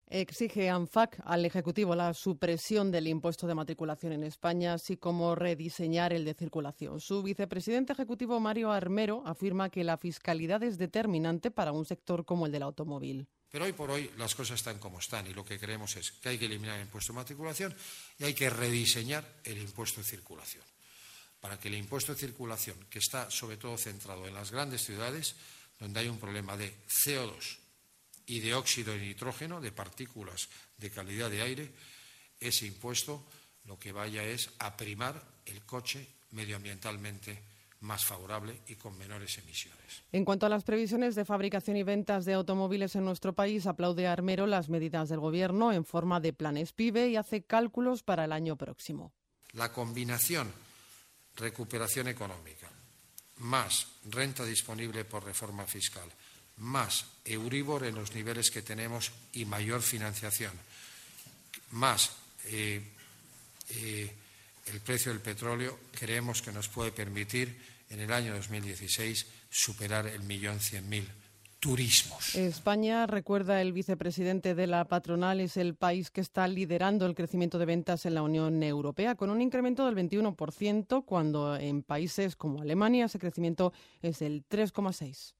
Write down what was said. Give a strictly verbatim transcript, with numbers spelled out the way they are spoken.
Exige ANFAC al Ejecutivo la supresión del impuesto de matriculación en España, así como rediseñar el de circulación. Su vicepresidente ejecutivo, Mario Armero, afirma que la fiscalidad es determinante para un sector como el del automóvil. Pero hoy por hoy las cosas están como están y lo que creemos es que hay que eliminar el impuesto de matriculación y hay que rediseñar el impuesto de circulación, para que el impuesto de circulación, que está sobre todo centrado en las grandes ciudades, donde hay un problema de C O dos y de óxido de nitrógeno, de partículas de calidad de aire, ese impuesto lo que vaya es a primar el coche medioambientalmente más favorable y con menores emisiones. En cuanto a las previsiones de fabricación y ventas de automóviles en nuestro país, aplaude Armero las medidas del Gobierno en forma de planes PIBE y hace cálculos para el año próximo. La combinación recuperación económica más renta disponible por reforma fiscal más Euribor en los niveles que tenemos y mayor financiación, más eh, eh, el precio del petróleo, creemos que nos puede permitir en el año dos mil dieciséis superar el millón cien mil turismos. España, recuerda el vicepresidente de la patronal, es el país que está liderando el crecimiento de ventas en la Unión Europea, con un incremento del veintiuno por ciento, cuando en países como Alemania ese crecimiento es del tres coma seis por ciento.